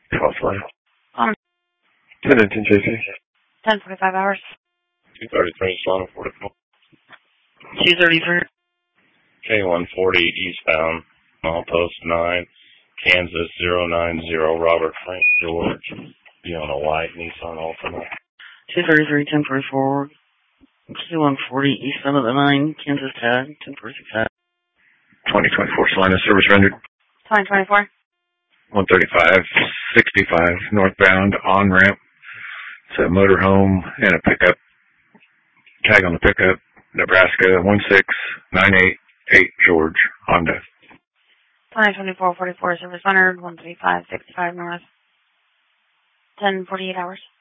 False line. 10-10 JC. 10:45 hours. 233 Solano 44. 233. K140 eastbound, mile post 9, Kansas 090, Robert Frank George. Be on a white Nissan Altima. 233, 1044. K140 eastbound of the 9, Kansas tag, 1046. 2024 Salina service rendered. 2024. 135, 65 northbound on ramp. It's a motorhome and a pickup. Tag on the pickup, Nebraska 16988 George Honda. 2024 44 service rendered, 135, 65 north. 10:48 hours.